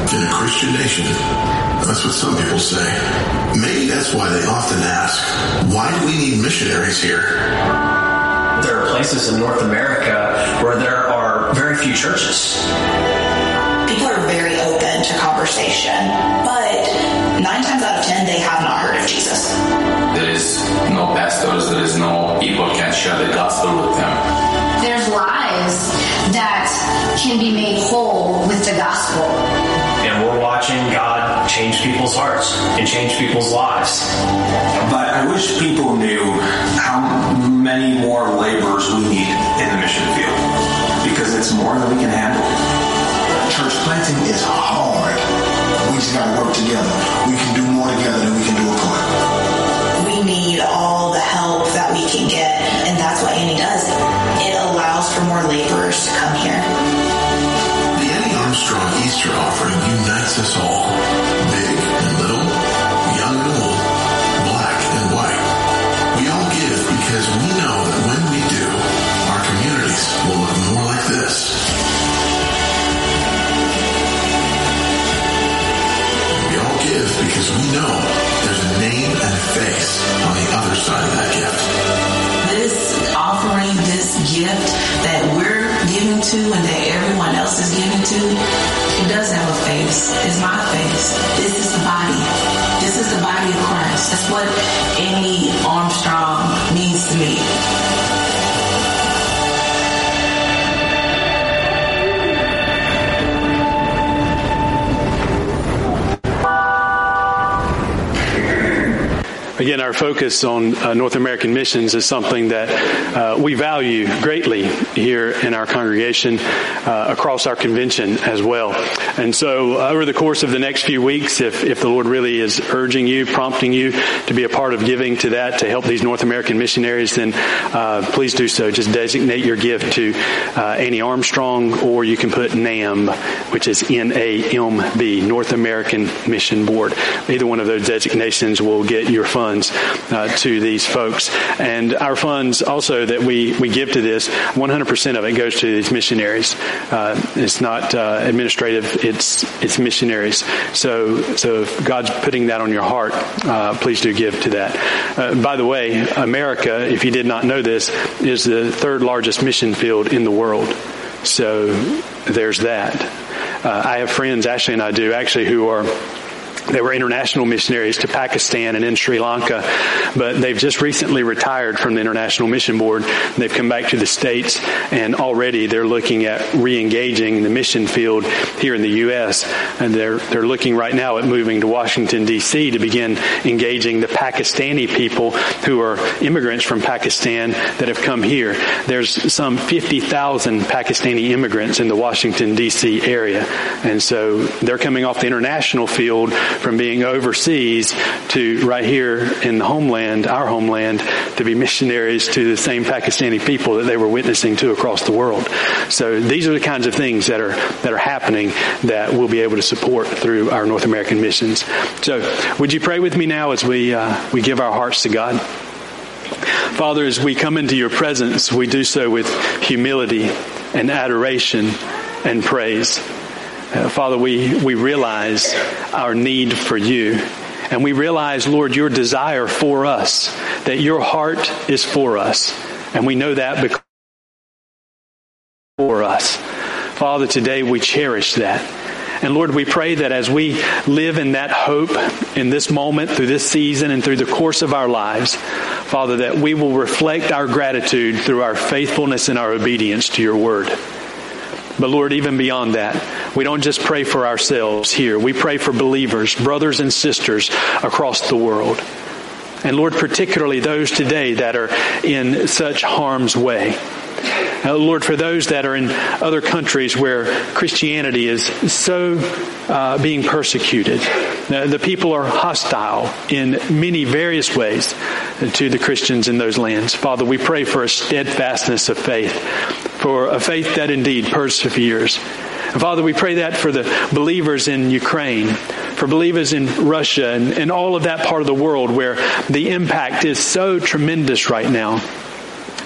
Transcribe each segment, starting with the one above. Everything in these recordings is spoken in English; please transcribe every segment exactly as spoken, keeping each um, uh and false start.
in a Christian nation. That's what some people say. Maybe that's why they often ask, why do we need missionaries here? There are places in North America where there are very few churches. People are very open to conversation, but nine times out of ten, they have not heard of Jesus. There is no pastors, there is no people can share the gospel with them. There's lives that can be made whole with the gospel. And we're watching God change people's hearts and change people's lives. But I wish people knew how many more laborers we need in the mission field, because it's more than we can handle. Church planting is hard. We just got to work together. We can do more together than we can do apart. We need all the help that we can get, and that's what Annie does. It allows for more laborers to come here. The Annie Armstrong Easter offering unites us all, big and little, young and old, black and white. We all give because we know that when we do, our communities will look more like this. Because we know there's a name and a face on the other side of that gift. This offering, this gift that we're giving to and that everyone else is giving to, it does have a face. It's my face. This is the body. This is the body of Christ. That's what Annie Armstrong means to me. Again, our focus on uh, North American missions is something that uh, we value greatly here in our congregation, uh, across our convention as well. And so uh, over the course of the next few weeks, if, if the Lord really is urging you, prompting you to be a part of giving to that, to help these North American missionaries, then uh, please do so. Just designate your gift to uh, Annie Armstrong, or you can put NAMB, which is N A M B, North American Mission Board. Either one of those designations will get your funds Uh, to these folks. And our funds also that we, we give to this, one hundred percent of it goes to these missionaries. Uh, it's not uh, administrative, it's it's missionaries. So so if God's putting that on your heart, uh, please do give to that. Uh, by the way, America, if you did not know this, is the third largest mission field in the world. So there's that. Uh, I have friends, Ashley and I do, actually, who are They were international missionaries to Pakistan and in Sri Lanka, but they've just recently retired from the International Mission Board. They've come back to the States, and already they're looking at re-engaging the mission field here in the U S And they're they're looking right now at moving to Washington, D C to begin engaging the Pakistani people who are immigrants from Pakistan that have come here. There's some fifty thousand Pakistani immigrants in the Washington, D C area, and so they're coming off the international field from being overseas to right here in the homeland, our homeland, to be missionaries to the same Pakistani people that they were witnessing to across the world. So these are the kinds of things that are that are happening that we'll be able to support through our North American missions. So would you pray with me now as we uh, we give our hearts to God? Father, as we come into your presence, we do so with humility and adoration and praise. Uh, Father, we, we realize our need for you. And we realize, Lord, your desire for us, that your heart is for us. And we know that because for us. Father, today we cherish that. And Lord, we pray that as we live in that hope in this moment, through this season, and through the course of our lives, Father, that we will reflect our gratitude through our faithfulness and our obedience to your word. But Lord, even beyond that, we don't just pray for ourselves here. We pray for believers, brothers and sisters across the world. And Lord, particularly those today that are in such harm's way. Uh, Lord, for those that are in other countries where Christianity is so uh, being persecuted, uh, the people are hostile in many various ways to the Christians in those lands. Father, we pray for a steadfastness of faith, for a faith that indeed perseveres. And Father, we pray that for the believers in Ukraine, for believers in Russia, and, and all of that part of the world where the impact is so tremendous right now.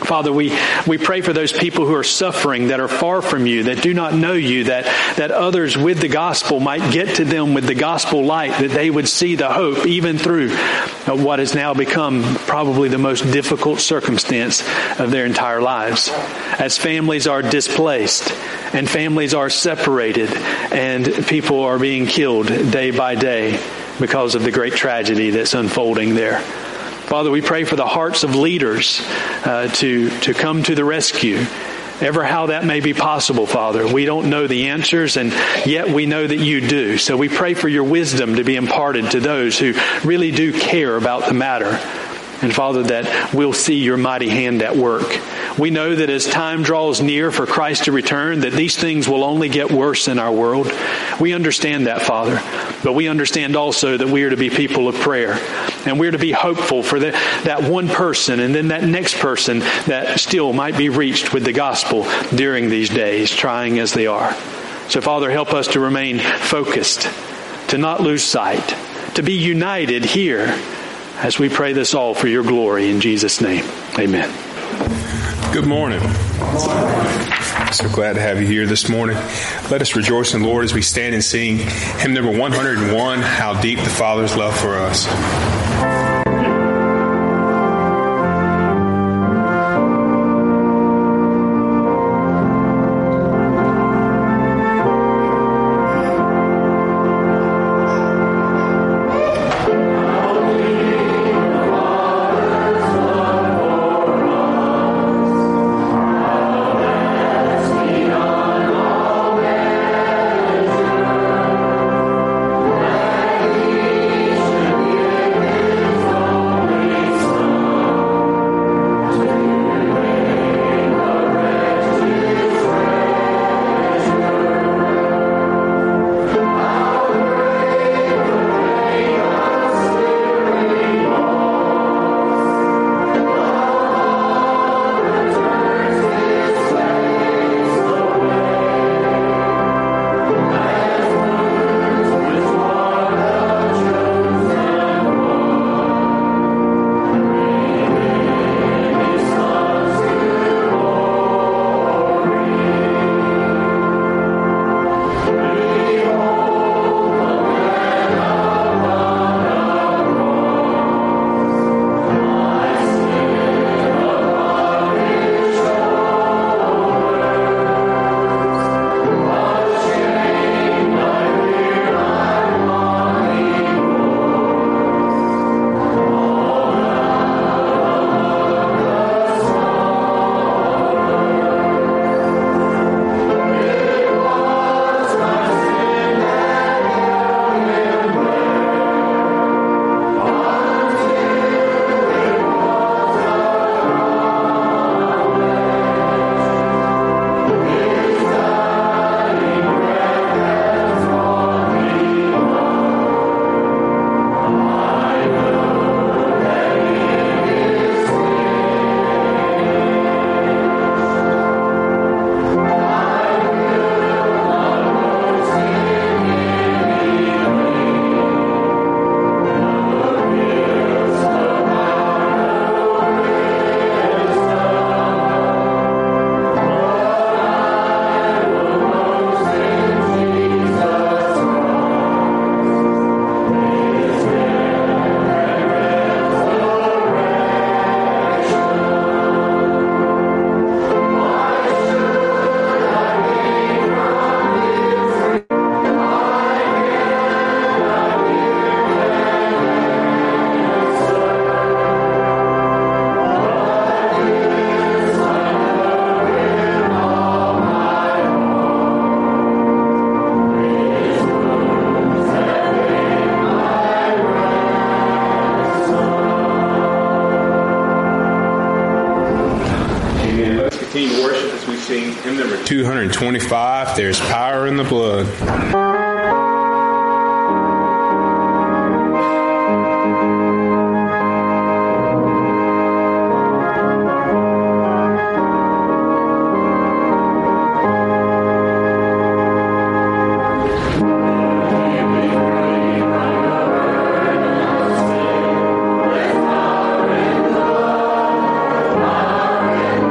Father, we, we pray for those people who are suffering, that are far from you, that do not know you, that, that others with the gospel might get to them with the gospel light, that they would see the hope even through what has now become probably the most difficult circumstance of their entire lives. As families are displaced and families are separated and people are being killed day by day because of the great tragedy that's unfolding there. Father, we pray for the hearts of leaders uh, to, to come to the rescue. Ever how that may be possible, Father. We don't know the answers, and yet we know that you do. So we pray for your wisdom to be imparted to those who really do care about the matter. And Father, that we'll see your mighty hand at work. We know that as time draws near for Christ to return, that these things will only get worse in our world. We understand that, Father. But we understand also that we are to be people of prayer. And we're to be hopeful for that, that one person and then that next person that still might be reached with the gospel during these days, trying as they are. So, Father, help us to remain focused, to not lose sight, to be united here as we pray this all for your glory in Jesus' name. Amen. Good morning. So glad to have you here this morning. Let us rejoice in the Lord as we stand and sing hymn number one hundred one, How Deep the Father's Love for Us. two hundred twenty-five, There's Power in the Blood. Power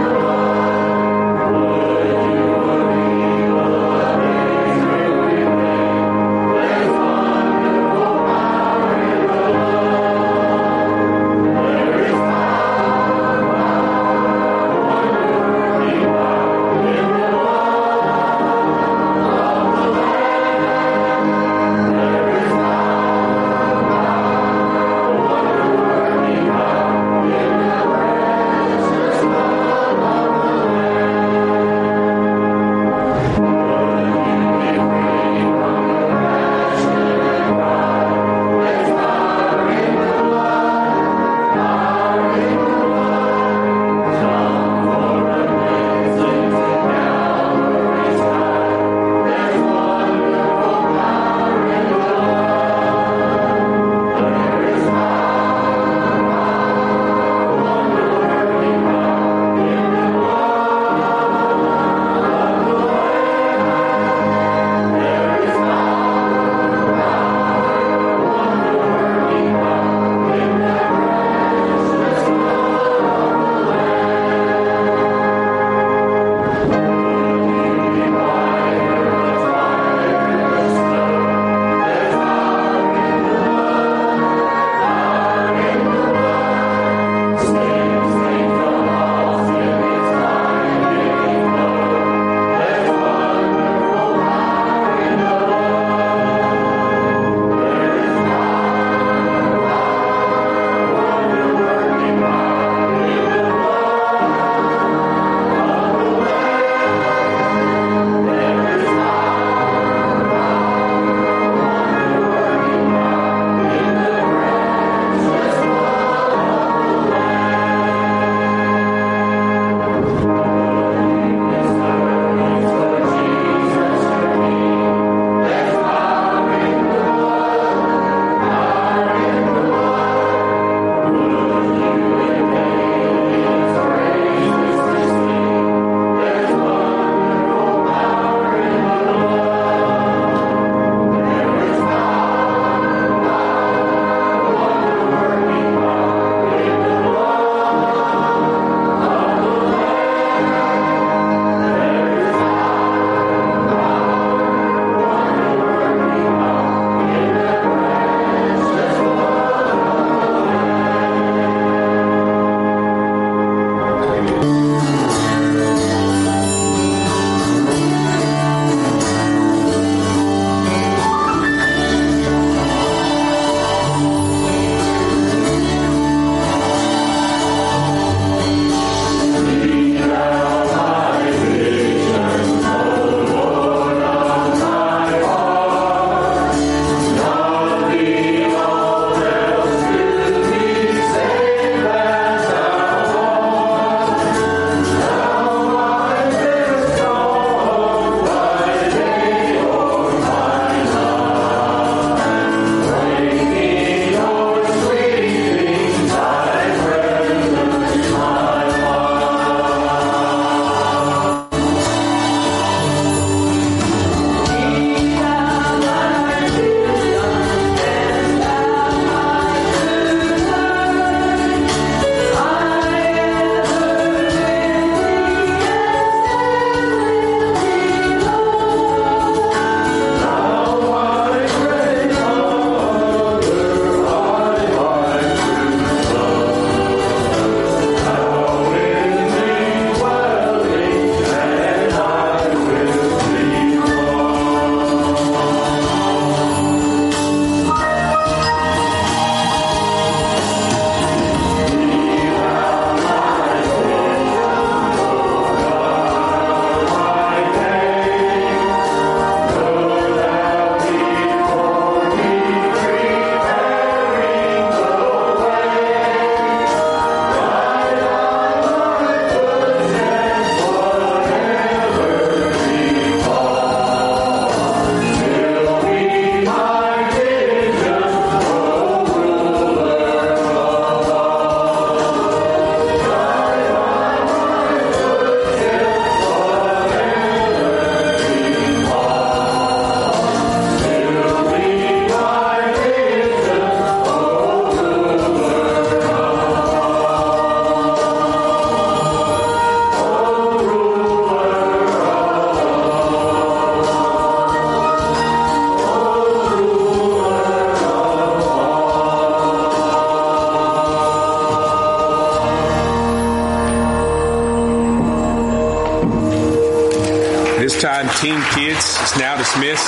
Team Kids is now dismissed.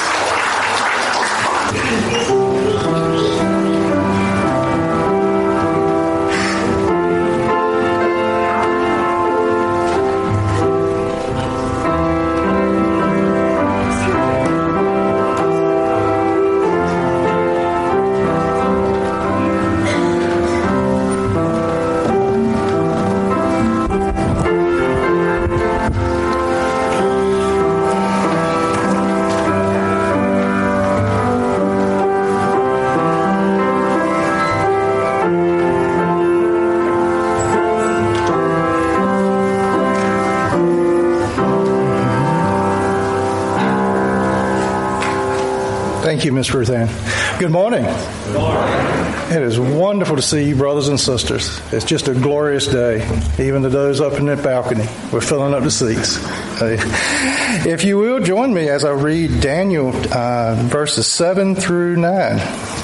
Thank you, Miz Ruth Ann. Good morning. Good morning. It is wonderful to see you, brothers and sisters. It's just a glorious day, even to those up in the balcony. We're filling up the seats. If you will, join me as I read Daniel uh, verses seven through nine.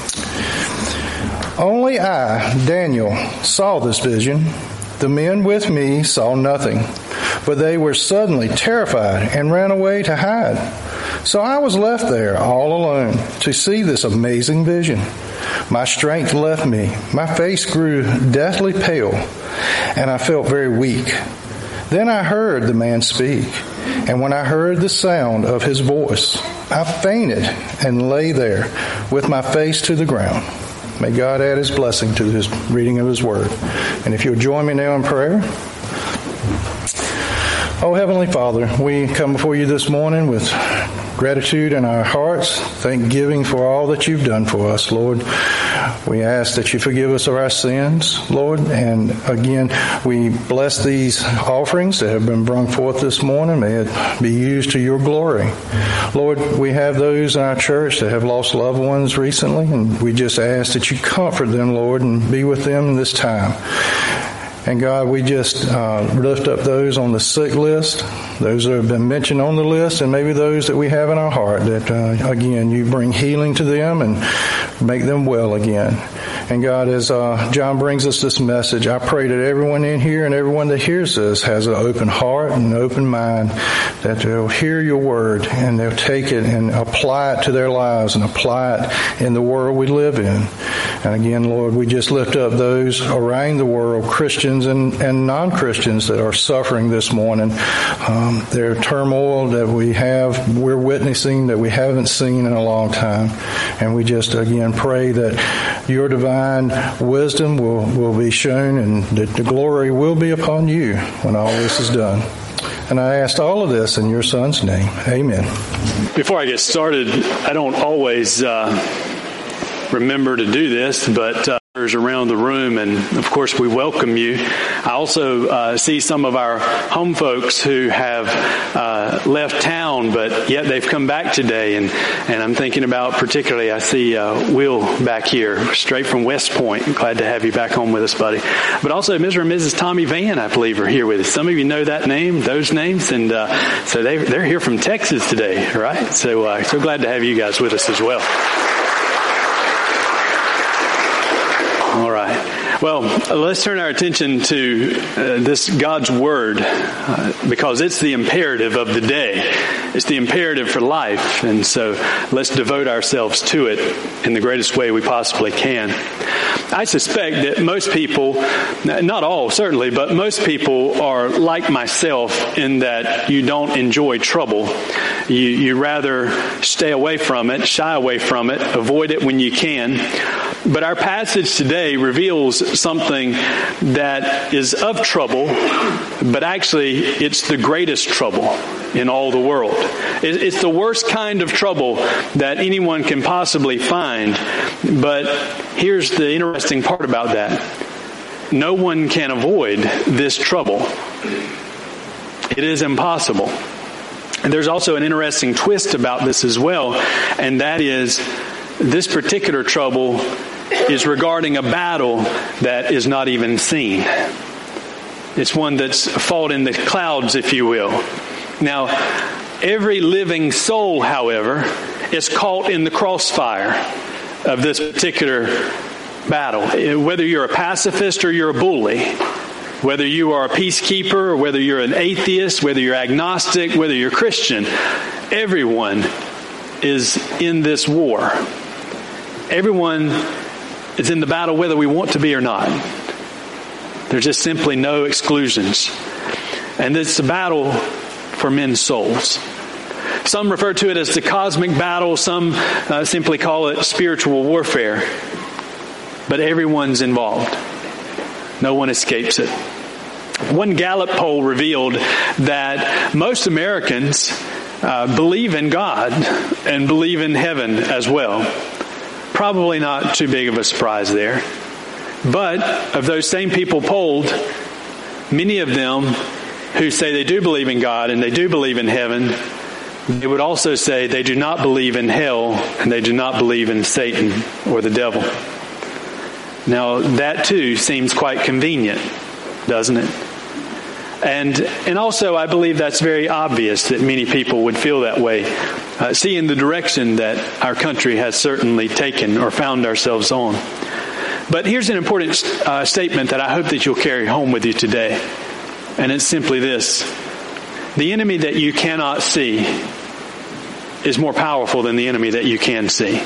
Only I, Daniel, saw this vision. The men with me saw nothing, but they were suddenly terrified and ran away to hide. So I was left there all alone to see this amazing vision. My strength left me. My face grew deathly pale, and I felt very weak. Then I heard the man speak, and when I heard the sound of his voice, I fainted and lay there with my face to the ground. May God add his blessing to his reading of his word. And if you'll join me now in prayer. Oh, Heavenly Father, we come before you this morning with gratitude in our hearts, thanksgiving for all that you've done for us, Lord. We ask that you forgive us of our sins, Lord, and again, we bless these offerings that have been brought forth this morning. May it be used to your glory. Lord, we have those in our church that have lost loved ones recently, and we just ask that you comfort them, Lord, and be with them in this time. And God, we just uh, lift up those on the sick list, those that have been mentioned on the list, and maybe those that we have in our heart that, uh, again, you bring healing to them and make them well again. And God, as uh, John brings us this message, I pray that everyone in here and everyone that hears this has an open heart and an open mind, that they'll hear your word and they'll take it and apply it to their lives and apply it in the world we live in. And again, Lord, we just lift up those around the world, Christians and, and non-Christians that are suffering this morning. Um, their turmoil that we have, we're witnessing that we haven't seen in a long time. And we just, again, pray that your divine wisdom will, will be shown and that the glory will be upon you when all this is done. And I asked all of this in your Son's name. Amen. Before I get started, I don't always uh, remember to do this, but uh, around the room, and of course we welcome you. I also uh, see some of our home folks who have uh, left town, but yet they've come back today, and, and I'm thinking about particularly, I see uh, Will back here, straight from West Point. Glad to have you back home with us, buddy. But also Mister and Missus Tommy Van, I believe, are here with us. Some of you know that name, those names, and uh, so they, they're here from Texas today, right? So, uh, so glad to have you guys with us as well. All right. Well, let's turn our attention to uh, this God's Word uh, because it's the imperative of the day. It's the imperative for life. And so let's devote ourselves to it in the greatest way we possibly can. I suspect that most people, not all certainly, but most people are like myself in that you don't enjoy trouble. You, you rather stay away from it, shy away from it, avoid it when you can. But our passage today reveals something that is of trouble, but actually it's the greatest trouble in all the world. It's the worst kind of trouble that anyone can possibly find. But here's the interesting part about that. No one can avoid this trouble. It is impossible. And there's also an interesting twist about this as well, and that is this particular trouble is regarding a battle that is not even seen. It's one that's fought in the clouds, if you will. Now, every living soul, however, is caught in the crossfire of this particular battle. Whether you're a pacifist or you're a bully, whether you are a peacekeeper or whether you're an atheist, whether you're agnostic, whether you're Christian, everyone is in this war. Everyone is in the battle whether we want to be or not. There's just simply no exclusions. And it's a battle for men's souls. Some refer to it as the cosmic battle. Some uh, simply call it spiritual warfare. But everyone's involved. No one escapes it. One Gallup poll revealed that most Americans uh, believe in God and believe in heaven as well. Probably not too big of a surprise there. But of those same people polled, many of them who say they do believe in God and they do believe in heaven, they would also say they do not believe in hell and they do not believe in Satan or the devil. Now, that too seems quite convenient, doesn't it? And and also, I believe that's very obvious that many people would feel that way, uh, seeing the direction that our country has certainly taken or found ourselves on. But here's an important uh, statement that I hope that you'll carry home with you today. And it's simply this. The enemy that you cannot see is more powerful than the enemy that you can see.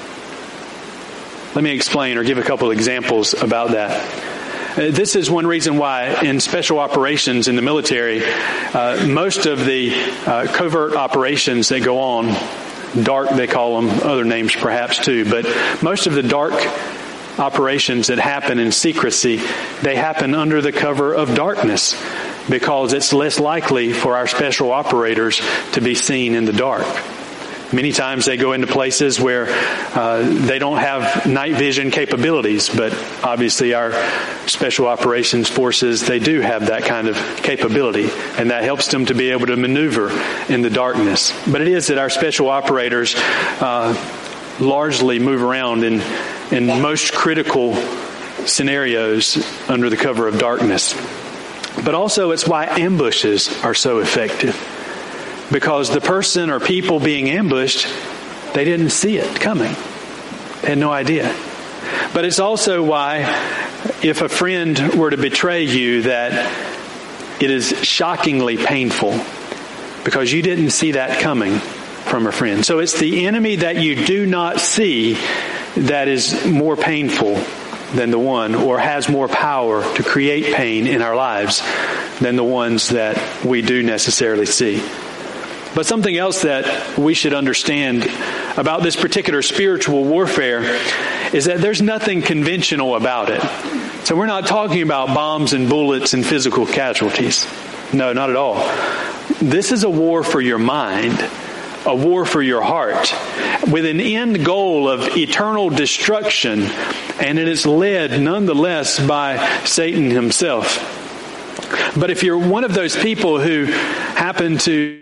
Let me explain or give a couple of examples about that. Uh, this is one reason why in special operations in the military, uh, most of the uh, covert operations that go on, dark they call them, other names perhaps too, but most of the dark operations that happen in secrecy, they happen under the cover of darkness because it's less likely for our special operators to be seen in the dark. Many times they go into places where uh, they don't have night vision capabilities, but obviously our special operations forces, they do have that kind of capability, and that helps them to be able to maneuver in the darkness. But it is that our special operators uh, largely move around in, in most critical scenarios under the cover of darkness. But also it's why ambushes are so effective. Because the person or people being ambushed, they didn't see it coming. They had no idea. But it's also why if a friend were to betray you, that it is shockingly painful because you didn't see that coming from a friend. So it's the enemy that you do not see that is more painful than the one, or has more power to create pain in our lives than the ones that we do necessarily see. But something else that we should understand about this particular spiritual warfare is that there's nothing conventional about it. So we're not talking about bombs and bullets and physical casualties. No, not at all. This is a war for your mind, a war for your heart, with an end goal of eternal destruction, and it is led nonetheless by Satan himself. But if you're one of those people who happen to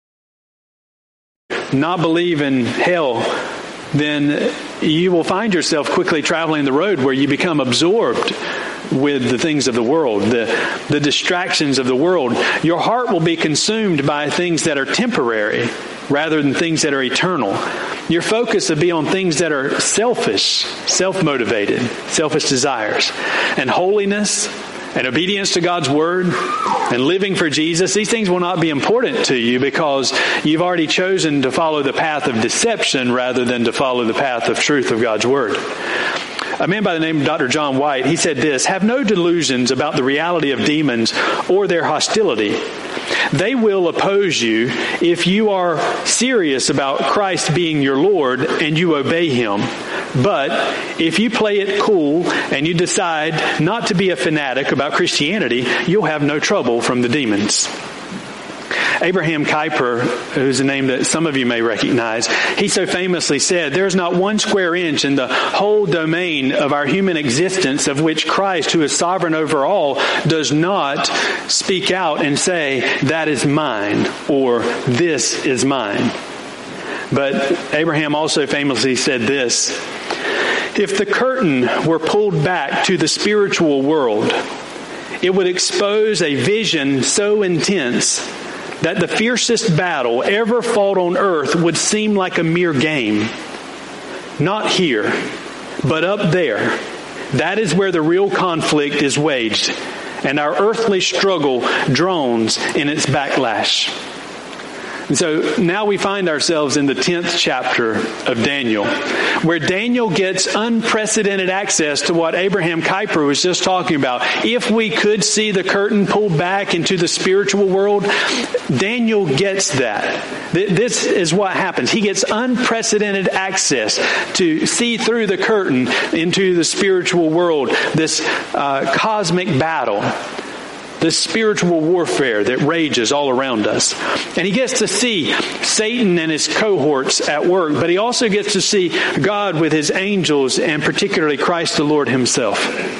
not believe in hell, then you will find yourself quickly traveling the road where you become absorbed with the things of the world, the, the distractions of the world. Your heart will be consumed by things that are temporary rather than things that are eternal. Your focus will be on things that are selfish, self-motivated, selfish desires. And holiness and obedience to God's Word and living for Jesus, these things will not be important to you because you've already chosen to follow the path of deception rather than to follow the path of truth of God's Word. A man by the name of Doctor John White, he said this: have no delusions about the reality of demons or their hostility. They will oppose you if you are serious about Christ being your Lord and you obey Him. But if you play it cool and you decide not to be a fanatic about Christianity, you'll have no trouble from the demons. Abraham Kuyper, who's a name that some of you may recognize, he so famously said, "There is not one square inch in the whole domain of our human existence of which Christ, who is sovereign over all, does not speak out and say, 'That is mine,' or 'This is mine.'" But Abraham also famously said this: if the curtain were pulled back to the spiritual world, it would expose a vision so intense that the fiercest battle ever fought on earth would seem like a mere game. Not here, but up there. That is where the real conflict is waged, and our earthly struggle drones in its backlash. And so now we find ourselves in the tenth chapter of Daniel, where Daniel gets unprecedented access to what Abraham Kuyper was just talking about. If we could see the curtain pulled back into the spiritual world, Daniel gets that. This is what happens. He gets unprecedented access to see through the curtain into the spiritual world, this uh, cosmic battle, this spiritual warfare that rages all around us. And he gets to see Satan and his cohorts at work, but he also gets to see God with his angels and particularly Christ the Lord himself.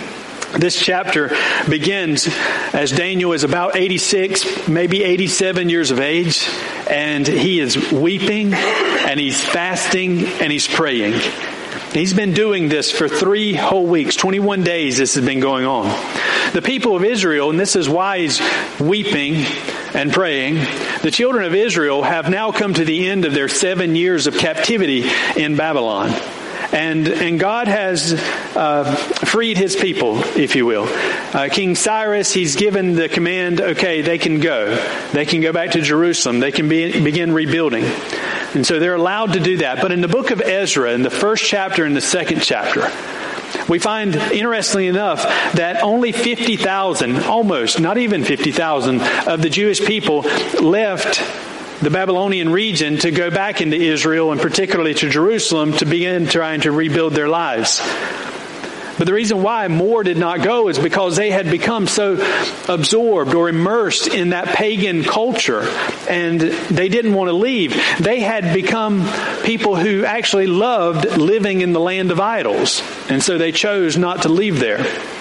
This chapter begins as Daniel is about eighty-six, maybe eighty-seven years of age, and he is weeping, and he's fasting, and he's praying. He's been doing this for three whole weeks, twenty-one days this has been going on. The people of Israel, and this is why he's weeping and praying, the children of Israel have now come to the end of their seven years of captivity in Babylon. And and God has uh, freed his people, if you will. Uh, King Cyrus, he's given the command, okay, they can go. They can go back to Jerusalem. They can be, begin rebuilding. And so they're allowed to do that. But in the book of Ezra, in the first chapter and the second chapter, we find, interestingly enough, that only fifty thousand, almost, not even fifty thousand, of the Jewish people left the Babylonian region to go back into Israel and particularly to Jerusalem to begin trying to rebuild their lives. But the reason why more did not go is because they had become so absorbed or immersed in that pagan culture and they didn't want to leave. They had become people who actually loved living in the land of idols. And so they chose not to leave there.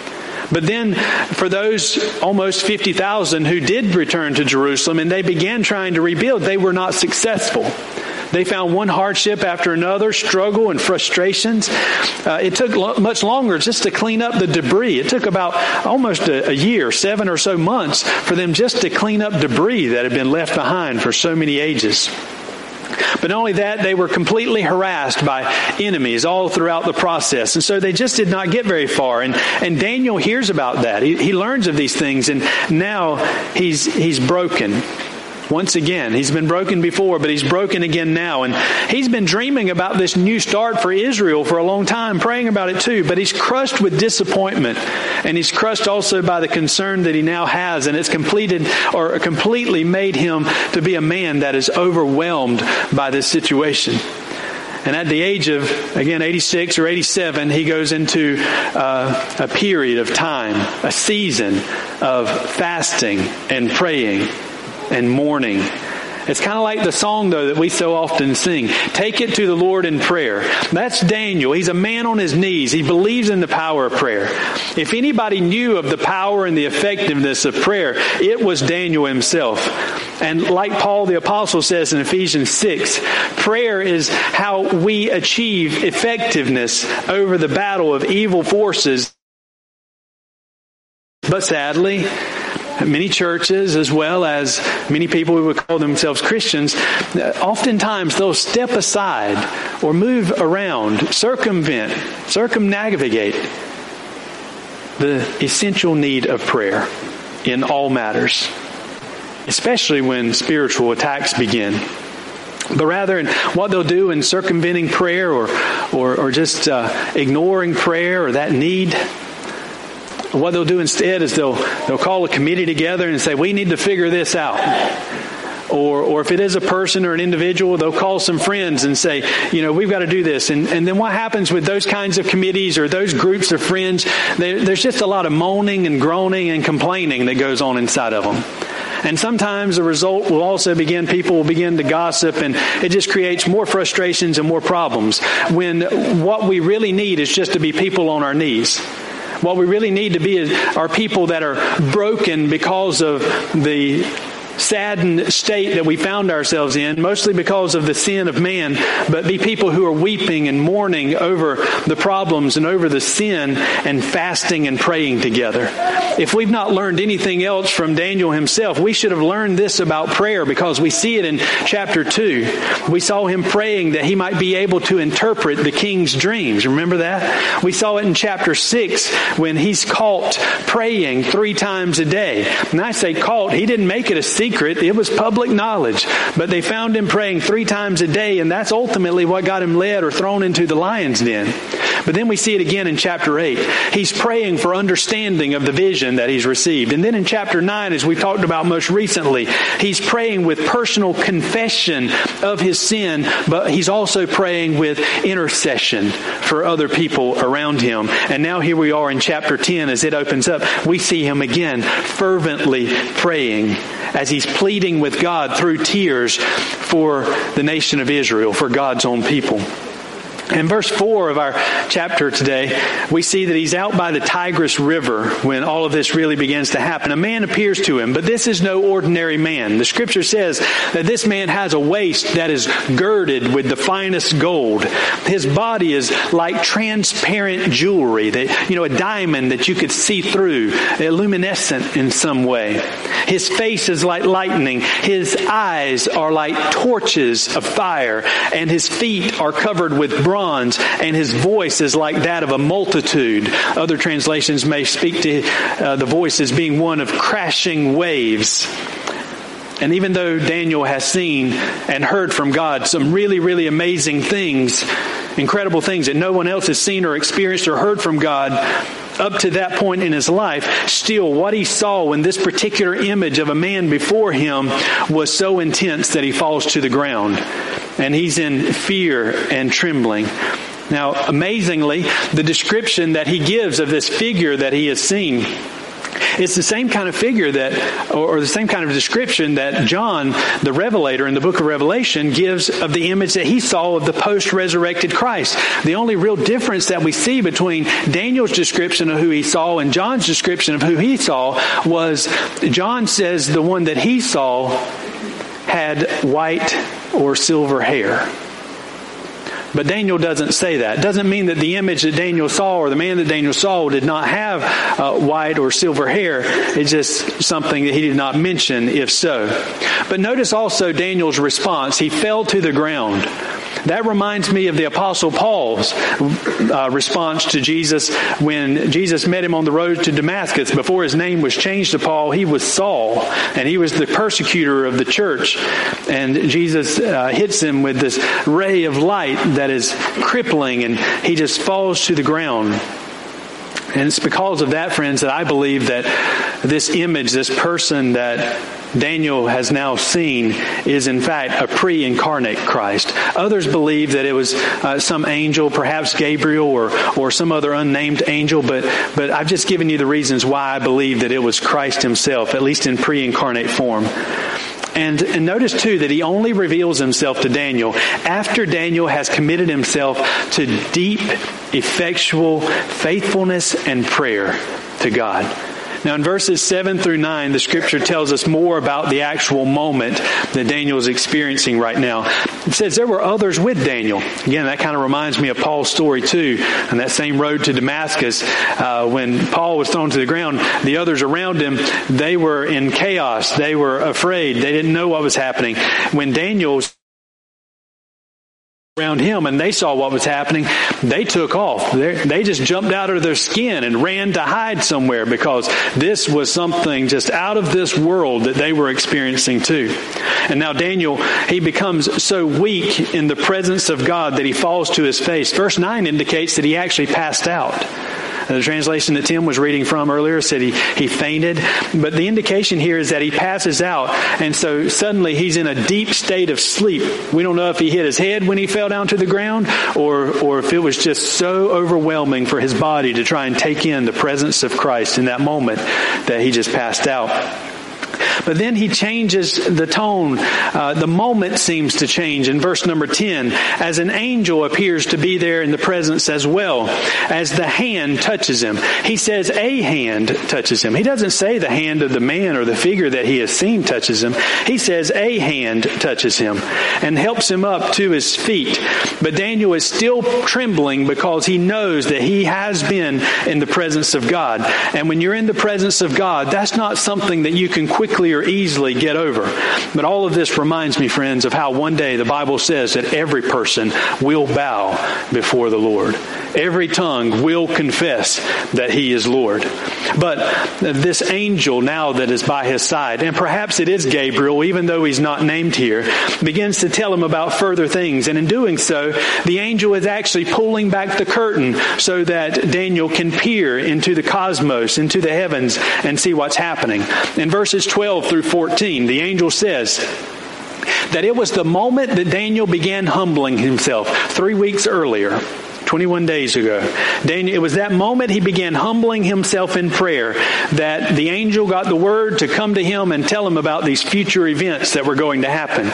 But then for those almost fifty thousand who did return to Jerusalem and they began trying to rebuild, they were not successful. They found one hardship after another, struggle and frustrations. Uh, it took lo- much longer just to clean up the debris. It took about almost a, a year, seven or so months, for them just to clean up debris that had been left behind for so many ages. But not only that, they were completely harassed by enemies all throughout the process. And so they just did not get very far. And, and Daniel hears about that. He, he learns of these things, and now he's he's broken. Once again, he's been broken before, but he's broken again now. And he's been dreaming about this new start for Israel for a long time, praying about it too. But he's crushed with disappointment. And he's crushed also by the concern that he now has. And it's completed or completely made him to be a man that is overwhelmed by this situation. And at the age of, again, eighty-six or eighty-seven, he goes into uh, a period of time, a season of fasting and praying and mourning. It's kind of like the song, though, that we so often sing. Take it to the Lord in prayer. That's Daniel. He's a man on his knees. He believes in the power of prayer. If anybody knew of the power and the effectiveness of prayer, it was Daniel himself. And like Paul the Apostle says in Ephesians six, prayer is how we achieve effectiveness over the battle of evil forces. But sadly, many churches, as well as many people who would call themselves Christians, oftentimes they'll step aside or move around, circumvent, circumnavigate the essential need of prayer in all matters, especially when spiritual attacks begin. But rather, in what they'll do in circumventing prayer or or, or just uh, ignoring prayer or that need, what they'll do instead is they'll they'll call a committee together and say, we need to figure this out. Or or if it is a person or an individual, they'll call some friends and say, you know, we've got to do this. And and then what happens with those kinds of committees or those groups of friends, they, there's just a lot of moaning and groaning and complaining that goes on inside of them. And sometimes the result will also begin, people will begin to gossip, and it just creates more frustrations and more problems, when what we really need is just to be people on our knees. What we really need to be is, are people that are broken because of the saddened state that we found ourselves in, mostly because of the sin of man, but be people who are weeping and mourning over the problems and over the sin and fasting and praying together. If we've not learned anything else from Daniel himself, we should have learned this about prayer, because we see it in chapter two. We saw him praying that he might be able to interpret the king's dreams. Remember that? We saw it in chapter six when he's caught praying three times a day. And I say caught, he didn't make it a secret. secret. It was public knowledge. But they found him praying three times a day, and that's ultimately what got him led or thrown into the lion's den. But then we see it again in chapter eight. He's praying for understanding of the vision that he's received. And then in chapter nine, as we talked about most recently, he's praying with personal confession of his sin, but he's also praying with intercession for other people around him. And now here we are in chapter ten, as it opens up, we see him again fervently praying as he's pleading with God through tears for the nation of Israel, for God's own people. In verse four of our chapter today, we see that he's out by the Tigris River when all of this really begins to happen. A man appears to him, but this is no ordinary man. The scripture says that this man has a waist that is girded with the finest gold. His body is like transparent jewelry, that, you know, a diamond that you could see through, luminescent in some way. His face is like lightning. His eyes are like torches of fire, and his feet are covered with bronze. Bronze, and his voice is like that of a multitude. Other translations may speak to uh, the voice as being one of crashing waves. And even though Daniel has seen and heard from God some really, really amazing things, incredible things that no one else has seen or experienced or heard from God up to that point in his life, still what he saw when this particular image of a man before him was so intense that he falls to the ground. And he's in fear and trembling. Now, amazingly, the description that he gives of this figure that he has seen, it's the same kind of figure that, or the same kind of description that John, the Revelator in the book of Revelation, gives of the image that he saw of the post-resurrected Christ. The only real difference that we see between Daniel's description of who he saw and John's description of who he saw was John says the one that he saw had white or silver hair. But Daniel doesn't say that. It doesn't mean that the image that Daniel saw or the man that Daniel saw did not have uh, white or silver hair. It's just something that he did not mention, if so. But notice also Daniel's response. He fell to the ground. That reminds me of the Apostle Paul's uh, response to Jesus when Jesus met him on the road to Damascus. Before his name was changed to Paul, he was Saul, and he was the persecutor of the church. And Jesus uh, hits him with this ray of light that is crippling, and he just falls to the ground. And it's because of that, friends, that I believe that this image, this person that Daniel has now seen is in fact a pre-incarnate Christ. Others believe that it was uh, some angel, perhaps Gabriel or or some other unnamed angel, but but I've just given you the reasons why I believe that it was Christ himself, at least in pre-incarnate form. And, and notice too that he only reveals himself to Daniel after Daniel has committed himself to deep, effectual faithfulness and prayer to God. Now in verses seven through nine, the scripture tells us more about the actual moment that Daniel is experiencing right now. It says there were others with Daniel. Again, that kind of reminds me of Paul's story too. On that same road to Damascus, uh, when Paul was thrown to the ground, the others around him, they were in chaos. They were afraid. They didn't know what was happening. When Daniel around him and they saw what was happening, they took off. They're, they just jumped out of their skin and ran to hide somewhere because this was something just out of this world that they were experiencing too. And now Daniel, he becomes so weak in the presence of God that he falls to his face. Verse nine indicates that he actually passed out. The translation that Tim was reading from earlier said he, he fainted. But the indication here is that he passes out. And so suddenly he's in a deep state of sleep. We don't know if he hit his head when he fell down to the ground or, or if it was just so overwhelming for his body to try and take in the presence of Christ in that moment that he just passed out. But then he changes the tone. Uh, the moment seems to change in verse number ten as an angel appears to be there in the presence as well as the hand touches him. He says a hand touches him. He doesn't say the hand of the man or the figure that he has seen touches him. He says a hand touches him and helps him up to his feet. But Daniel is still trembling because he knows that he has been in the presence of God. And when you're in the presence of God, that's not something that you can quickly quickly or easily get over. But all of this reminds me, friends, of how one day the Bible says that every person will bow before the Lord. Every tongue will confess that He is Lord. But this angel now that is by his side, and perhaps it is Gabriel, even though he's not named here, begins to tell him about further things. And in doing so, the angel is actually pulling back the curtain so that Daniel can peer into the cosmos, into the heavens, and see what's happening. In verses twelve through fourteen, the angel says that it was the moment that Daniel began humbling himself three weeks earlier. twenty-one days ago. Daniel, it was that moment he began humbling himself in prayer that the angel got the word to come to him and tell him about these future events that were going to happen.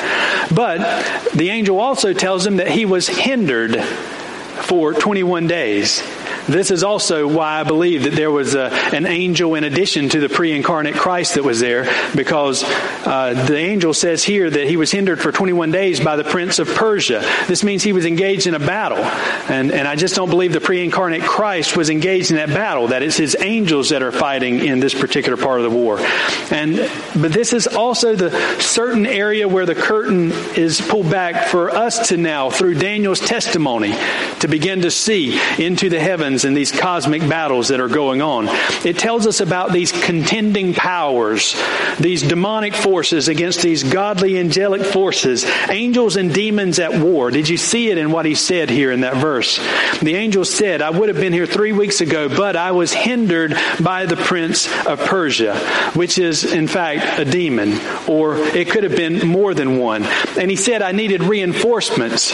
But the angel also tells him that he was hindered for twenty-one days. This is also why I believe that there was a, an angel in addition to the pre-incarnate Christ that was there, because uh, the angel says here that he was hindered for twenty-one days by the prince of Persia. This means he was engaged in a battle. And, and I just don't believe the pre-incarnate Christ was engaged in that battle, that it's his angels that are fighting in this particular part of the war. And but this is also the certain area where the curtain is pulled back for us to now, through Daniel's testimony, to begin to see into the heavens and these cosmic battles that are going on. It tells us about these contending powers, these demonic forces against these godly angelic forces, angels and demons at war. Did you see it in what he said here in that verse? The angel said, I would have been here three weeks ago, but I was hindered by the prince of Persia, which is in fact a demon, or it could have been more than one. And he said, I needed reinforcements.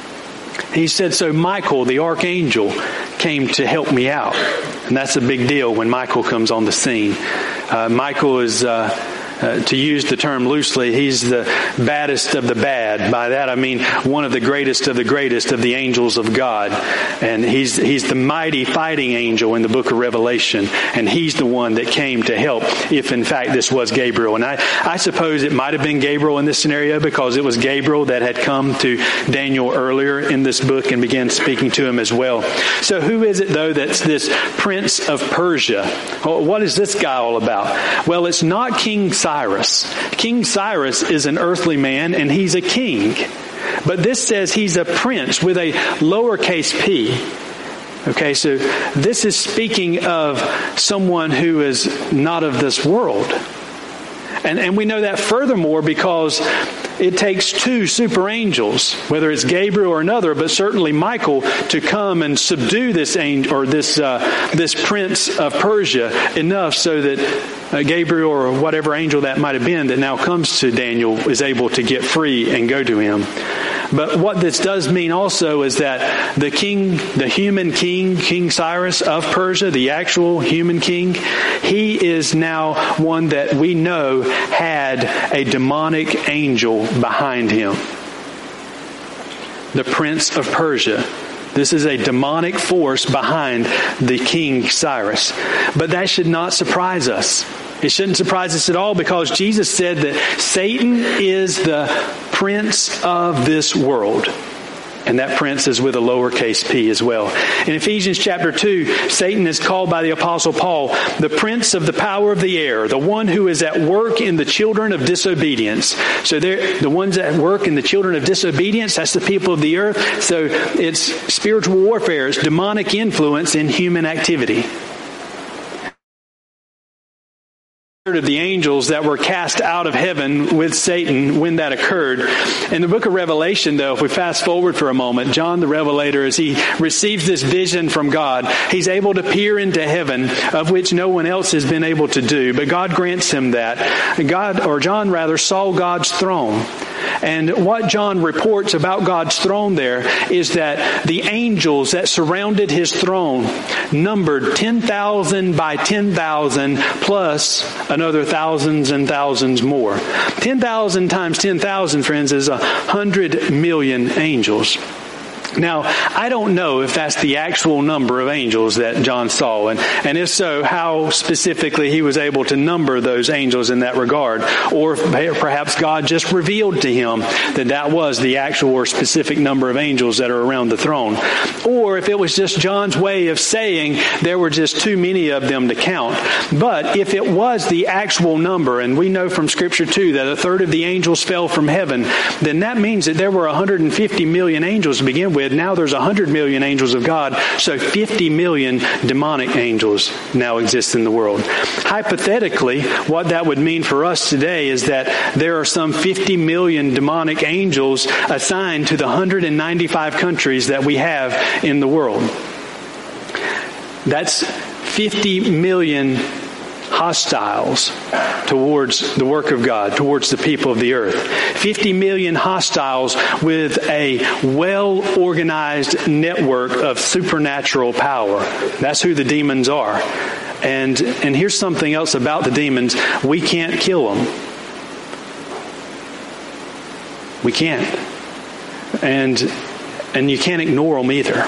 He said, so Michael, the archangel, came to help me out. And that's a big deal when Michael comes on the scene. Uh, Michael is, uh, uh, to use the term loosely, he's the baddest of the bad. By that I mean one of the greatest of the greatest of the angels of God. And he's he's the mighty fighting angel in the book of Revelation. And he's the one that came to help, if in fact this was Gabriel. And I, I suppose it might have been Gabriel in this scenario, because it was Gabriel that had come to Daniel earlier in this book and began speaking to him as well. So who is it, though, that's this prince of Persia? What is this guy all about? Well, it's not King Cyrus. King Cyrus is an earthly man, and he's a king. But this says he's a prince with a lowercase p. Okay, so this is speaking of someone who is not of this world. And, and we know that furthermore because it takes two super angels, whether it's Gabriel or another, but certainly Michael, to come and subdue this angel or this uh, this prince of Persia enough so that uh, Gabriel or whatever angel that might have been that now comes to Daniel is able to get free and go to him. But what this does mean also is that the king, the human king, King Cyrus of Persia, the actual human king, he is now one that we know had a demonic angel behind him. The prince of Persia. This is a demonic force behind the King Cyrus. But that should not surprise us. It shouldn't surprise us at all, because Jesus said that Satan is the prince of this world. And that prince is with a lowercase p as well. In Ephesians chapter two, Satan is called by the Apostle Paul the prince of the power of the air, the one who is at work in the children of disobedience. So they're the ones that work in the children of disobedience, that's the people of the earth. So it's spiritual warfare, it's demonic influence in human activity. Of the angels that were cast out of heaven with Satan when that occurred. In the book of Revelation, though, if we fast forward for a moment, John the Revelator, as he receives this vision from God, he's able to peer into heaven, of which no one else has been able to do, but God grants him that. God, or John rather, saw God's throne. And what John reports about God's throne there is that the angels that surrounded his throne numbered ten thousand by ten thousand plus another thousands and thousands more. ten thousand times ten thousand, friends, is a hundred million angels. Now, I don't know if that's the actual number of angels that John saw, and, and if so, how specifically he was able to number those angels in that regard, or if perhaps God just revealed to him that that was the actual or specific number of angels that are around the throne, or if it was just John's way of saying there were just too many of them to count. But if it was the actual number, and we know from Scripture too that a third of the angels fell from heaven, then that means that there were one hundred fifty million angels to begin with. Now there's one hundred million angels of God, so fifty million demonic angels now exist in the world. Hypothetically, what that would mean for us today is that there are some fifty million demonic angels assigned to the one hundred ninety-five countries that we have in the world. That's fifty million hostiles towards the work of God, towards the people of the earth. fifty million hostiles with a well-organized network of supernatural power. That's who the demons are. And and here's something else about the demons. We can't kill them. We can't. And and you can't ignore them either.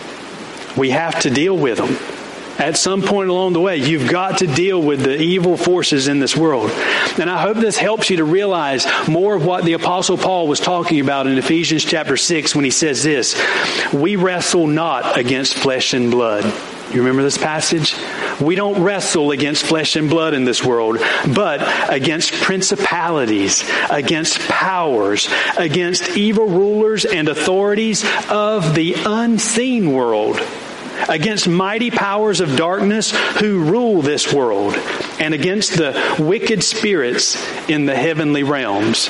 We have to deal with them. At some point along the way, you've got to deal with the evil forces in this world. And I hope this helps you to realize more of what the Apostle Paul was talking about in Ephesians chapter six when he says this: we wrestle not against flesh and blood. You remember this passage? We don't wrestle against flesh and blood in this world, but against principalities, against powers, against evil rulers and authorities of the unseen world, against mighty powers of darkness who rule this world, and against the wicked spirits in the heavenly realms.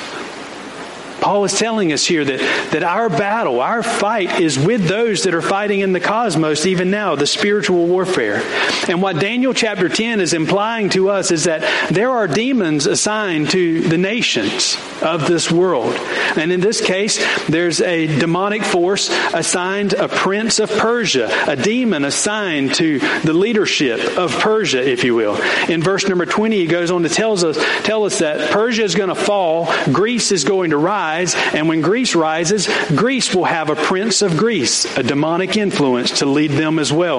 Paul is telling us here that, that our battle, our fight is with those that are fighting in the cosmos even now, the spiritual warfare. And what Daniel chapter ten is implying to us is that there are demons assigned to the nations of this world. And in this case, there's a demonic force assigned a prince of Persia, a demon assigned to the leadership of Persia, if you will. In verse number twenty, he goes on to tells us, tell us that Persia is going to fall, Greece is going to rise, and when Greece rises, Greece will have a prince of Greece, a demonic influence to lead them as well.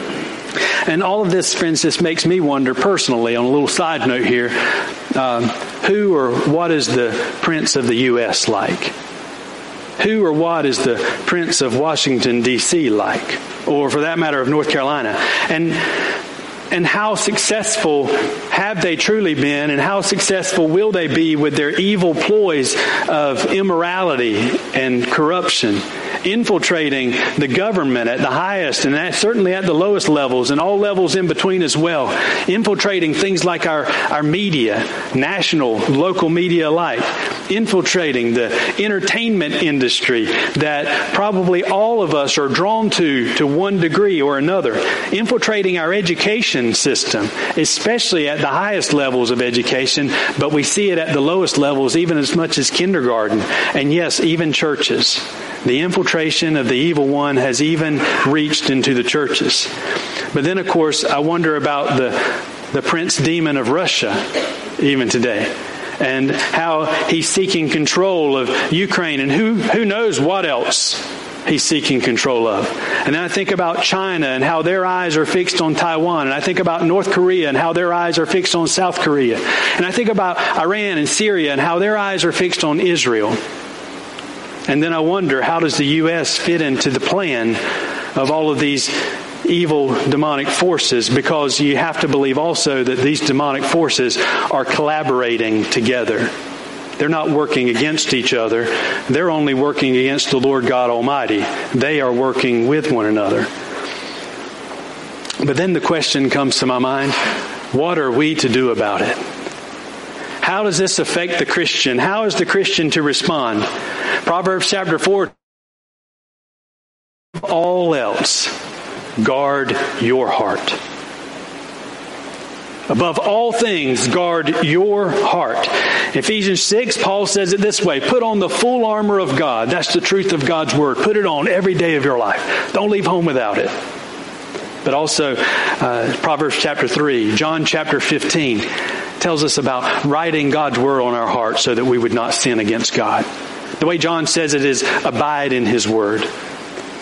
And all of this, friends, just makes me wonder personally, on a little side note here, um, who or what is the Prince of the U S like? Who or what is the Prince of Washington, D C like? Or for that matter, of North Carolina? And And how successful have they truly been, and how successful will they be with their evil ploys of immorality and corruption, infiltrating the government at the highest and at, certainly at the lowest levels and all levels in between as well, infiltrating things like our, our media, national, local media alike, infiltrating the entertainment industry that probably all of us are drawn to to one degree or another, infiltrating our education system, especially at the highest levels of education, but we see it at the lowest levels, even as much as kindergarten, and yes, even churches. The infiltration of the evil one has even reached into the churches. But then, of course, I wonder about the, the prince demon of Russia, even today, and how he's seeking control of Ukraine, and who, who knows what else he's seeking control of. And then I think about China and how their eyes are fixed on Taiwan. And I think about North Korea and how their eyes are fixed on South Korea. And I think about Iran and Syria and how their eyes are fixed on Israel. And then I wonder, how does the U S fit into the plan of all of these evil demonic forces? Because you have to believe also that these demonic forces are collaborating together. They're not working against each other. They're only working against the Lord God Almighty. They are working with one another. But then the question comes to my mind, what are we to do about it? How does this affect the Christian? How is the Christian to respond? Proverbs chapter four, all else, guard your heart. Above all things, guard your heart. Ephesians six, Paul says it this way: put on the full armor of God. That's the truth of God's word. Put it on every day of your life. Don't leave home without it. But also, uh, Proverbs chapter three, John chapter fifteen tells us about writing God's word on our hearts so that we would not sin against God. The way John says it is, abide in his word.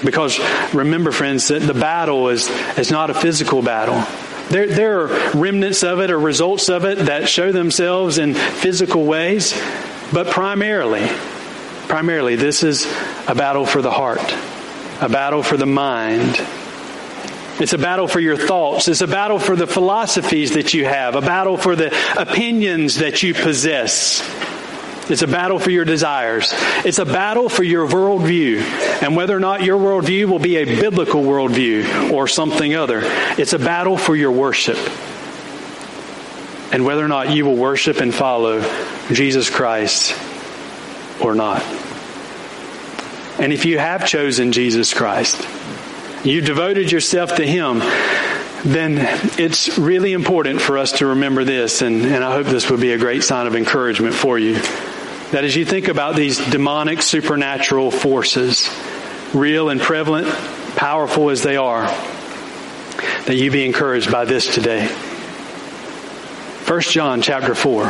Because remember, friends, that the battle is, is not a physical battle. There, there are remnants of it or results of it that show themselves in physical ways, but primarily, primarily, this is a battle for the heart, a battle for the mind. It's a battle for your thoughts. It's a battle for the philosophies that you have, a battle for the opinions that you possess. It's a battle for your desires. It's a battle for your worldview, and whether or not your worldview will be a biblical worldview or something other. It's a battle for your worship, and whether or not you will worship and follow Jesus Christ or not. And if you have chosen Jesus Christ, you devoted yourself to Him, then it's really important for us to remember this, and, and I hope this would be a great sign of encouragement for you. That as you think about these demonic supernatural forces, real and prevalent, powerful as they are, that you be encouraged by this today. First John chapter four.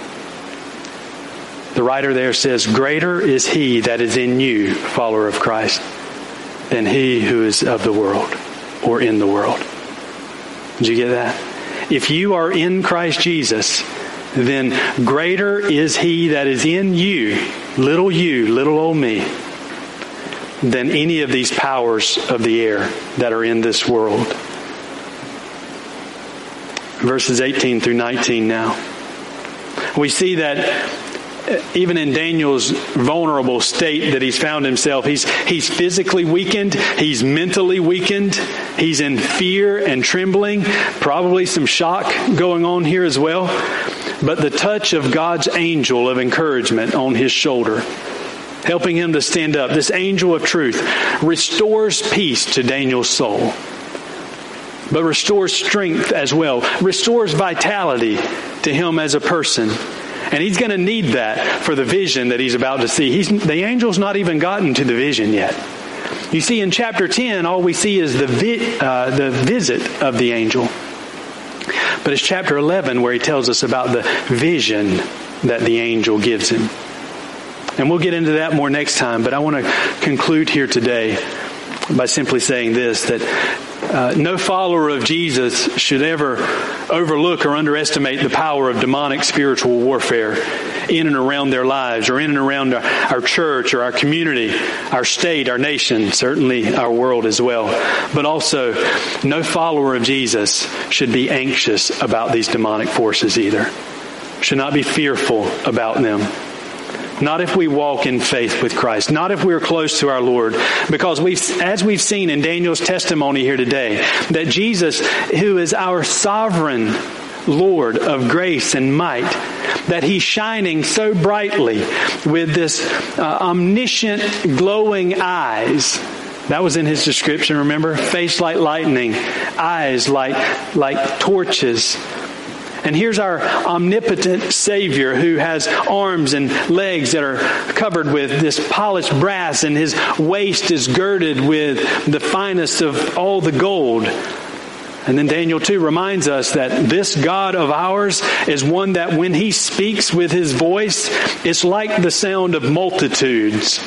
The writer there says, "Greater is He that is in you, follower of Christ, than he who is of the world or in the world." Did you get that? If you are in Christ Jesus, then greater is He that is in you, little you, little old me, than any of these powers of the air that are in this world. Verses eighteen through nineteen now. We see that even in Daniel's vulnerable state that he's found himself, he's he's physically weakened, he's mentally weakened, he's in fear and trembling, probably some shock going on here as well. But the touch of God's angel of encouragement on his shoulder, helping him to stand up, this angel of truth, restores peace to Daniel's soul, but restores strength as well, restores vitality to him as a person. And he's going to need that for the vision that he's about to see. He's, the angel's not even gotten to the vision yet. You see, in chapter ten, all we see is the vi- uh, the visit of the angel. But it's chapter eleven where he tells us about the vision that the angel gives him. And we'll get into that more next time, but I want to conclude here today by simply saying this, that uh, no follower of Jesus should ever overlook or underestimate the power of demonic spiritual warfare in and around their lives, or in and around our, our church or our community, our state, our nation, certainly our world as well. But also, no follower of Jesus should be anxious about these demonic forces either. Should not be fearful about them. Not if we walk in faith with Christ. Not if we're close to our Lord. Because we've, as we've seen in Daniel's testimony here today, that Jesus, who is our sovereign Lord of grace and might, that He's shining so brightly with this uh, omniscient glowing eyes. That was in His description, remember? Face like lightning, eyes like, like torches. And here's our omnipotent Savior who has arms and legs that are covered with this polished brass, and His waist is girded with the finest of all the gold. And then Daniel two reminds us that this God of ours is one that when He speaks with His voice, it's like the sound of multitudes.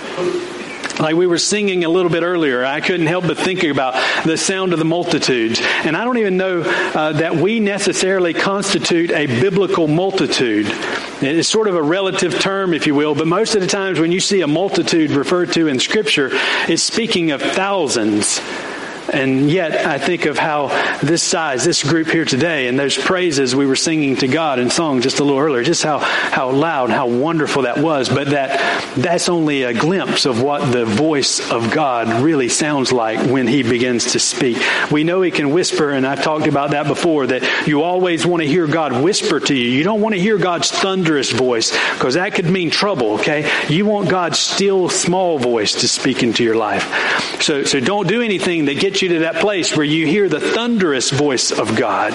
Like we were singing a little bit earlier, I couldn't help but think about the sound of the multitudes. And I don't even know uh, that we necessarily constitute a biblical multitude. It's sort of a relative term, if you will, but most of the times when you see a multitude referred to in Scripture, it's speaking of thousands. And yet I think of how this size, this group here today, and those praises we were singing to God in song just a little earlier, just how, how loud, how wonderful that was. But that that's only a glimpse of what the voice of God really sounds like when He begins to speak. We know He can whisper, and I've talked about that before, that you always want to hear God whisper to you. You don't want to hear God's thunderous voice, because that could mean trouble, okay? You want God's still, small voice to speak into your life. So, so don't do anything that gets you to that place where you hear the thunderous voice of God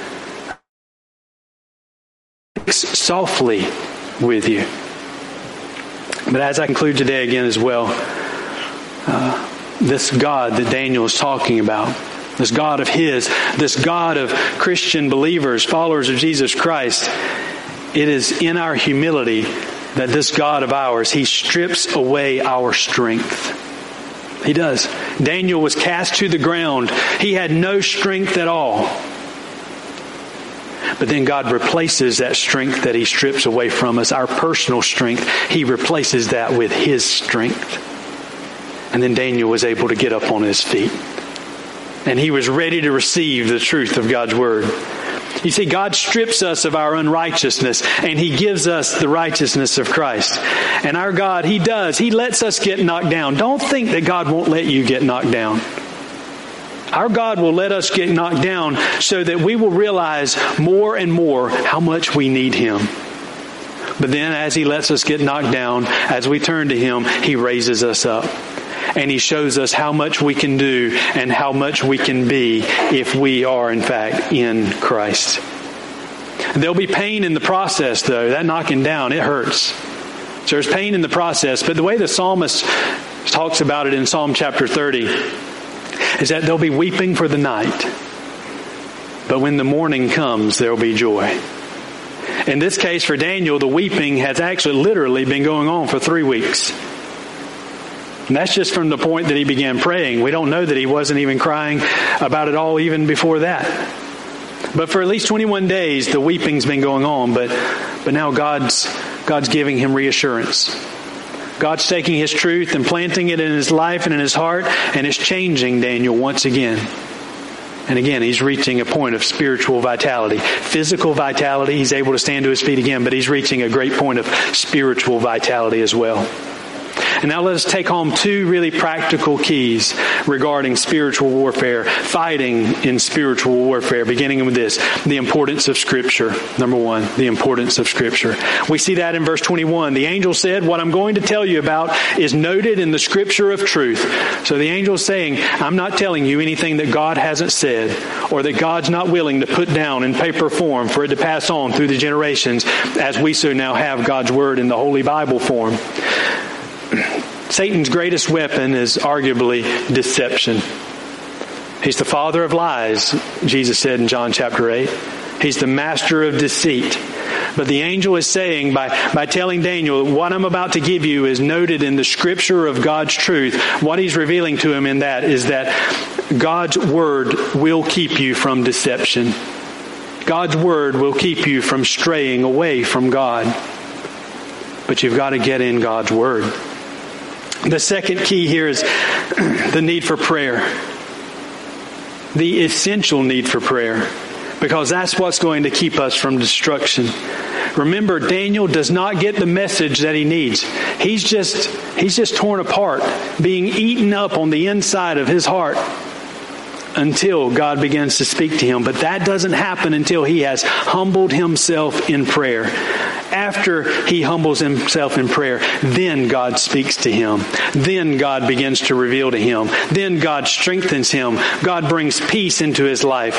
softly with you. But as I conclude today again as well, uh, this God that Daniel is talking about, this God of his, this God of Christian believers, followers of Jesus Christ, it is in our humility that this God of ours, He strips away our strength. He does. Daniel was cast to the ground. He had no strength at all. But then God replaces that strength that he strips away from us, our personal strength. He replaces that with his strength. And then Daniel was able to get up on his feet. And he was ready to receive the truth of God's word. You see, God strips us of our unrighteousness and he gives us the righteousness of Christ. And our God, he does. He lets us get knocked down. Don't think that God won't let you get knocked down. Our God will let us get knocked down so that we will realize more and more how much we need him. But then as he lets us get knocked down, as we turn to him, he raises us up. And he shows us how much we can do and how much we can be if we are, in fact, in Christ. There'll be pain in the process, though. That knocking down, it hurts. So there's pain in the process. But the way the psalmist talks about it in Psalm chapter thirty is that there'll be weeping for the night. But when the morning comes, there'll be joy. In this case, for Daniel, the weeping has actually literally been going on for three weeks. And that's just from the point that he began praying. We don't know that he wasn't even crying about it all even before that. But for at least twenty-one days, the weeping's been going on. But but now God's God's giving him reassurance. God's taking his truth and planting it in his life and in his heart, and it's changing Daniel once again. And again, he's reaching a point of spiritual vitality. Physical vitality, he's able to stand to his feet again, but he's reaching a great point of spiritual vitality as well. And now let us take home two really practical keys regarding spiritual warfare, fighting in spiritual warfare, beginning with this, the importance of Scripture. Number one, the importance of Scripture. We see that in verse twenty-one. The angel said, what I'm going to tell you about is noted in the Scripture of truth. So the angel is saying, I'm not telling you anything that God hasn't said or that God's not willing to put down in paper form for it to pass on through the generations as we so now have God's Word in the Holy Bible form. Satan's greatest weapon is arguably deception. He's the father of lies, Jesus said in John chapter eight. He's the master of deceit. But the angel is saying by, by telling Daniel, what I'm about to give you is noted in the Scripture of God's truth. What he's revealing to him in that is that God's Word will keep you from deception. God's Word will keep you from straying away from God. But you've got to get in God's Word. The second key here is the need for prayer. The essential need for prayer. Because that's what's going to keep us from destruction. Remember, Daniel does not get the message that he needs. He's just, he's just torn apart, being eaten up on the inside of his heart until God begins to speak to him. But that doesn't happen until he has humbled himself in prayer. After he humbles himself in prayer, then God speaks to him. Then God begins to reveal to him. Then God strengthens him. God brings peace into his life.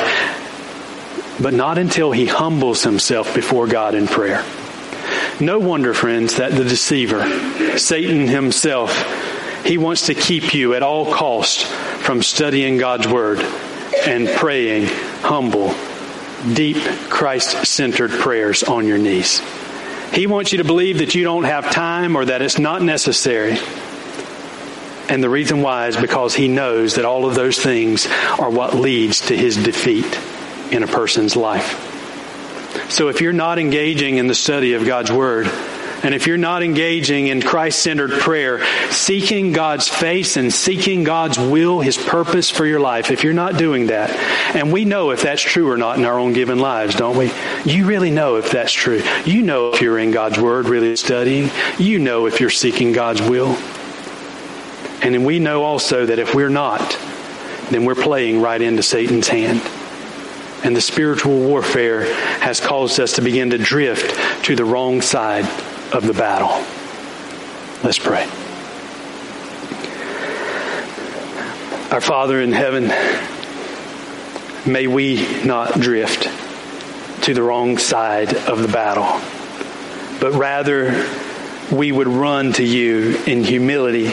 But not until he humbles himself before God in prayer. No wonder, friends, that the deceiver, Satan himself, he wants to keep you at all costs from studying God's Word and praying humble, deep, Christ-centered prayers on your knees. He wants you to believe that you don't have time or that it's not necessary. And the reason why is because he knows that all of those things are what leads to his defeat in a person's life. So if you're not engaging in the study of God's Word, and if you're not engaging in Christ-centered prayer, seeking God's face and seeking God's will, His purpose for your life, if you're not doing that, and we know if that's true or not in our own given lives, don't we? You really know if that's true. You know if you're in God's Word really studying. You know if you're seeking God's will. And then we know also that if we're not, then we're playing right into Satan's hand. And the spiritual warfare has caused us to begin to drift to the wrong side of the battle. Let's pray. Our Father in heaven, may we not drift to the wrong side of the battle, but rather we would run to you in humility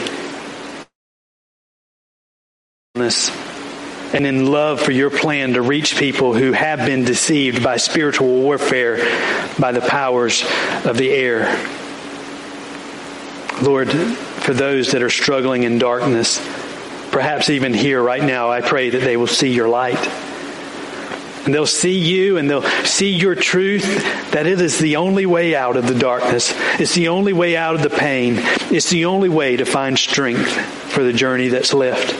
and in love for your plan to reach people who have been deceived by spiritual warfare, by the powers of the air. Lord, for those that are struggling in darkness, perhaps even here right now, I pray that they will see your light. And they'll see you and they'll see your truth, that it is the only way out of the darkness. It's the only way out of the pain. It's the only way to find strength for the journey that's left.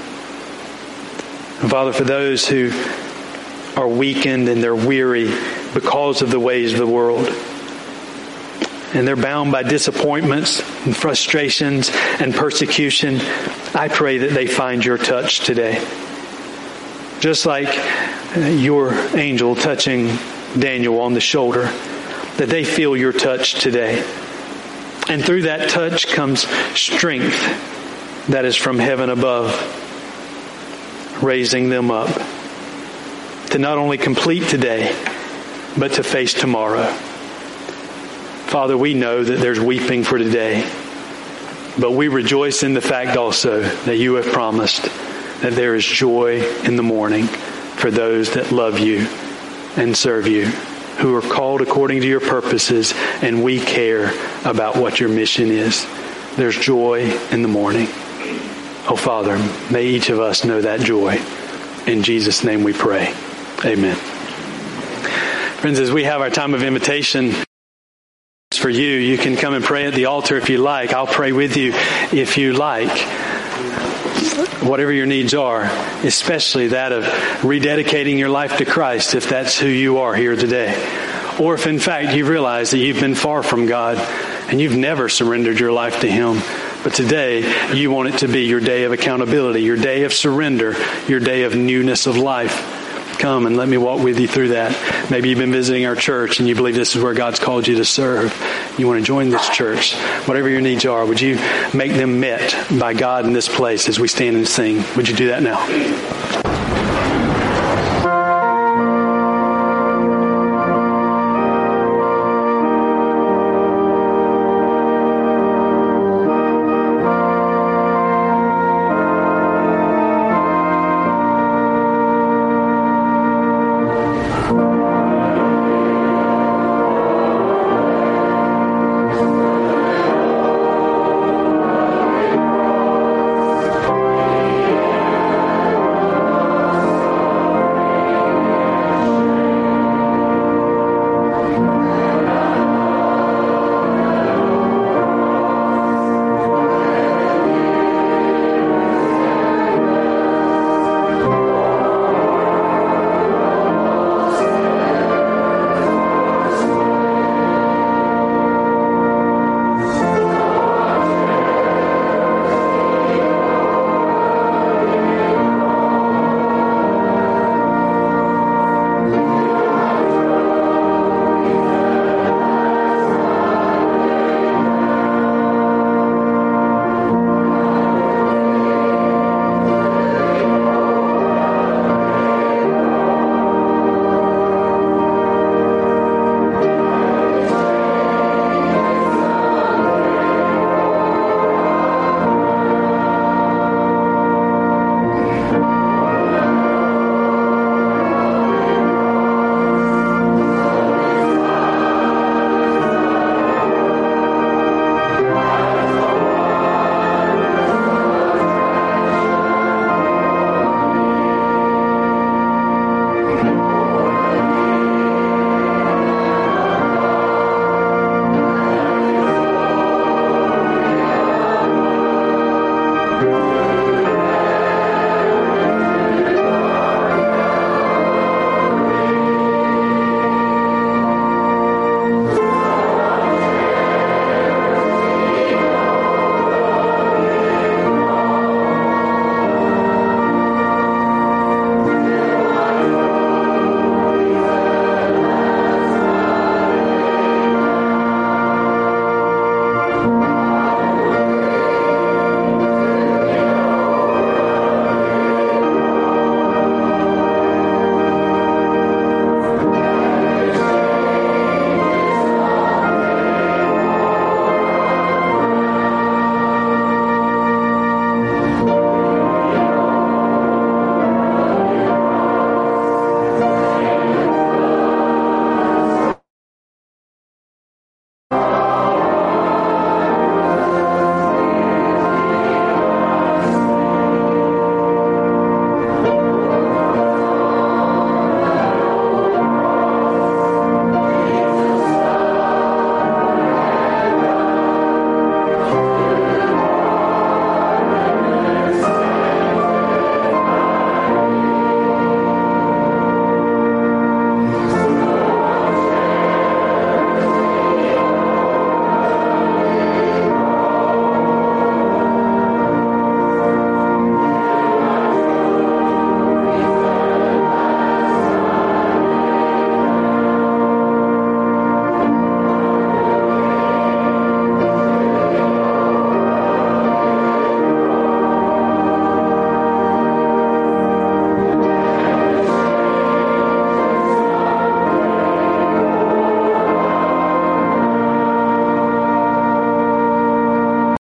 And Father, for those who are weakened and they're weary because of the ways of the world, and they're bound by disappointments and frustrations and persecution, I pray that they find your touch today. Just like your angel touching Daniel on the shoulder, that they feel your touch today. And through that touch comes strength that is from heaven above, raising them up to not only complete today, but to face tomorrow. Father, we know that there's weeping for today, but we rejoice in the fact also that you have promised that there is joy in the morning for those that love you and serve you, who are called according to your purposes, and we care about what your mission is. There's joy in the morning. Oh, Father, may each of us know that joy. In Jesus' name we pray. Amen. Friends, as we have our time of invitation for you, you can come and pray at the altar if you like. I'll pray with you if you like. Whatever your needs are, especially that of rededicating your life to Christ, if that's who you are here today. Or if in fact you realize that you've been far from God and you've never surrendered your life to Him, but today you want it to be your day of accountability, your day of surrender, your day of newness of life. Come and let me walk with you through that. Maybe you've been visiting our church and you believe this is where God's called you to serve. You want to join this church. Whatever your needs are, would you make them met by God in this place as we stand and sing? Would you do that now?